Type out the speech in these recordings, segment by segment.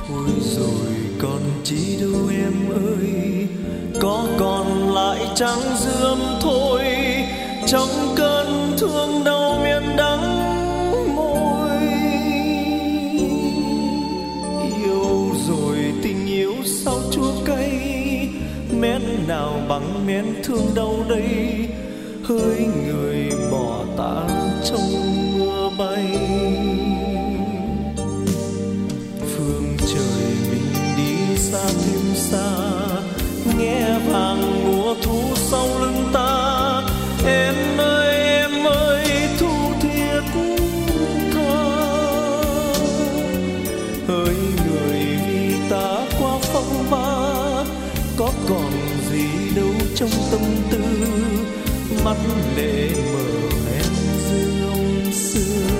Thôi rồi còn chi đâu em ơi, có còn lại trắng dương thôi, trong cơn thương đau miên đắng môi. Yêu rồi tình yêu sao chua cay, mén nào bằng mén thương đau đây, hỡi người bỏ ta trong mưa bay. Phương trời mình đi xa thêm xa, nghe vàng mùa thu sau lưng ta. Em ơi thu thiết tha, hỡi người vì ta qua phong ba, có còn gì đâu trong tâm tư, mắt lệ mờ em dương xưa.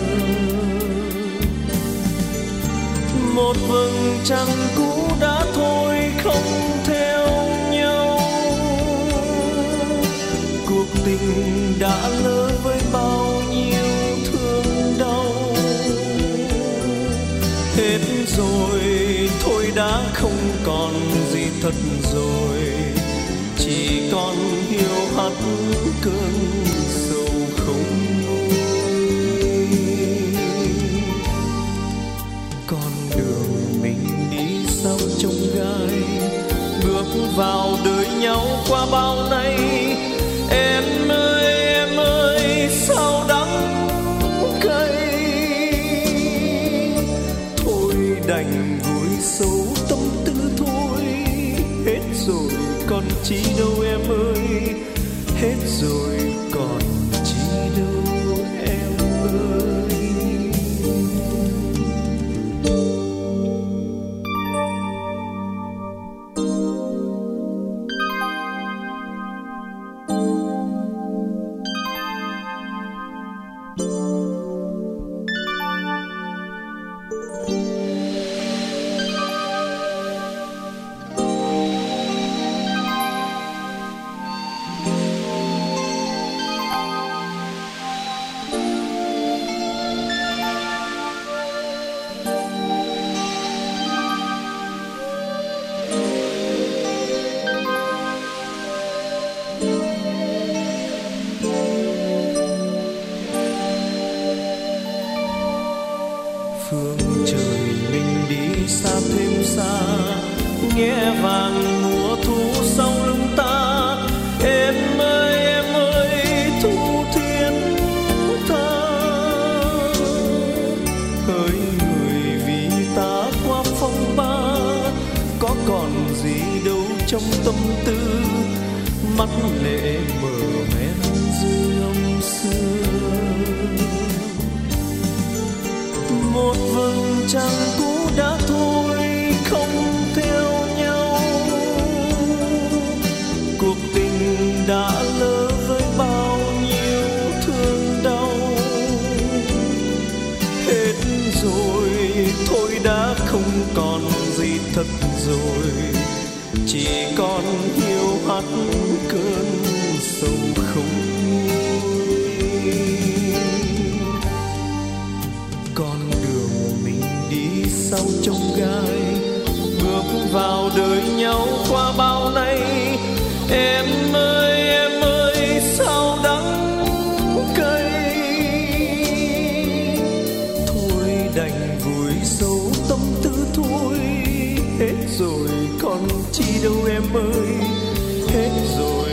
Một vầng trăng cũ đã thôi không theo nhau, cuộc tình đã lỡ với bao nhiêu thương đau. Hết rồi thôi đã không còn gì thật rồi, chỉ còn hiu hắt cơn sầu không nguôi. Con đường mình đi sao trông gai, bước vào đời nhau qua bao nay. Em ơi sao đắng cay, thôi đành vùi sâu tâm tư thôi. Hết rồi còn chi đâu em ơi, hết rồi còn chi đâu em ơi. Phương trời mình đi xa thêm xa, nghe vàng mùa thu sau lưng ta. Em ơi thu thiên tha, hỡi người vì ta qua phong ba, có còn gì đâu trong tâm tư, mắt lệ mờ men dương xưa. Một vầng trăng cũ đã thôi không theo nhau, cuộc tình đã lỡ với bao nhiêu thương đau. Hết rồi thôi đã không còn gì thật rồi, chỉ còn hiu hắt cơn sầu không nguôi. Con đường mình đi sau trong gai, bước vào đời nhau qua bao nay. Em ơi sao đắng cay, thôi đành vùi sâu tâm tư thôi. Hết rồi còn chi đâu em ơi, hết rồi